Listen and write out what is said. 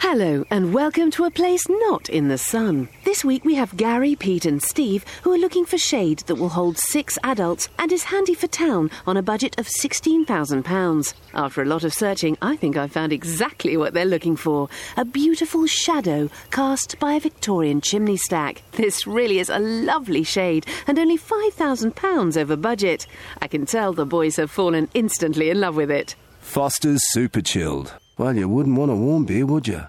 Hello and welcome to a place not in the sun. This week we have Gary, Pete and Steve who are looking for shade that will hold 6 adults and is handy for town on a budget of £16,000. After a lot of searching, I think I found exactly what they're looking for. A beautiful shadow cast by a Victorian chimney stack. This really is a lovely shade and only £5,000 over budget. I can tell the boys have fallen instantly in love with it. Foster's Super Chilled. Well, you wouldn't want a warm beer, would you?